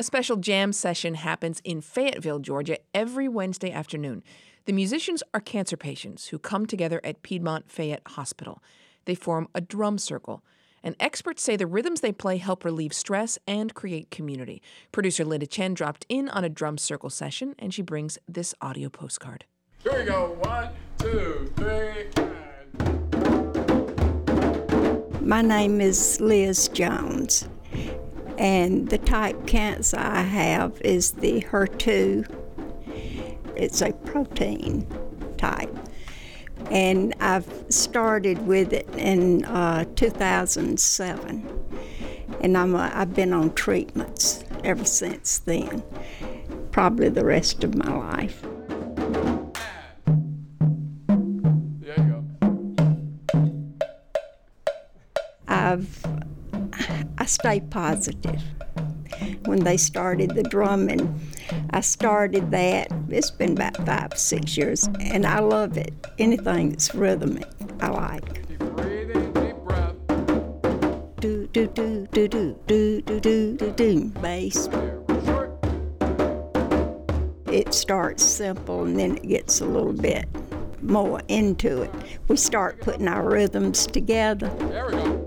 A special jam session happens in Fayetteville, Georgia, every Wednesday afternoon. The musicians are cancer patients who come together at Piedmont Fayette Hospital. They form a drum circle, and experts say the rhythms they play help relieve stress and create community. Producer Linda Chen dropped in on a drum circle session, and she brings this audio postcard. Here we go. 1, 2, 3, and... My name is Liz Jones, and the type cancer I have is the HER2. It's a protein type, and I've started with it in 2007, and I've been on treatments ever since then, probably the rest of my life. There you go. I stay positive. When they started the drumming, I started that. It's been about 5 or 6 years, and I love it. Anything that's rhythmic, I like. Keep breathing, deep breath. Do do do do do do do do do do. Bass. Short. It starts simple, and then it gets a little bit more into it. We start putting our rhythms together. There we go.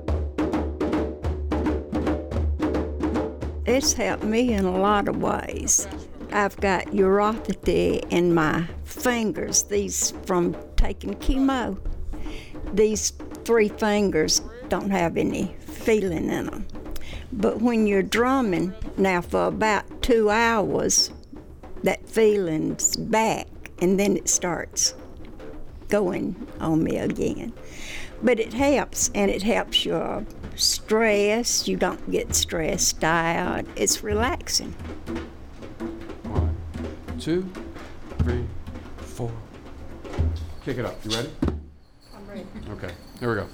It's helped me in a lot of ways. I've got neuropathy in my fingers, these from taking chemo. These 3 fingers don't have any feeling in them. But when you're drumming, now for about 2 hours, that feeling's back, and then it starts going on me again. But it helps, and it helps your stress. You don't get stressed out. It's relaxing. 1, 2, 3, 4. Kick it up. You ready? I'm ready. Okay. Here we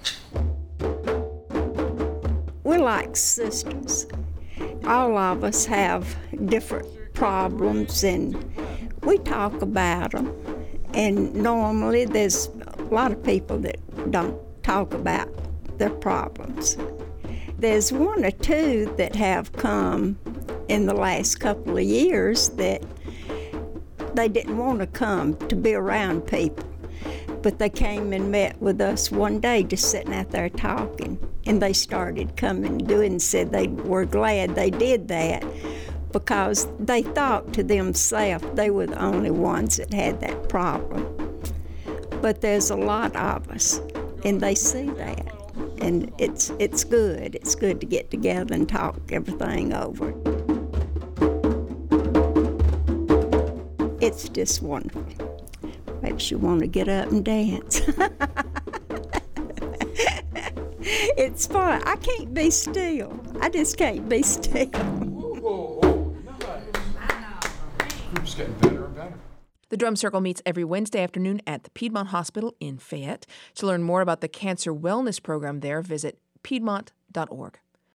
go. We're like sisters. All of us have different problems, and we talk about them. And normally there's a lot of people that don't talk about their problems. There's 1 or 2 that have come in the last couple of years that they didn't want to come to be around people, but they came and met with us one day just sitting out there talking, and they started coming and doing and said they were glad they did that because they thought to themselves they were the only ones that had that problem. But there's a lot of us, and they see that. And it's good. It's good to get together and talk everything over. It's just wonderful. Makes you want to get up and dance. It's fun. I can't be still. I just can't be still. Whoa. Nice. Group's getting better and better. The Drum Circle meets every Wednesday afternoon at the Piedmont Hospital in Fayette. To learn more about the Cancer Wellness Program there, visit piedmont.org.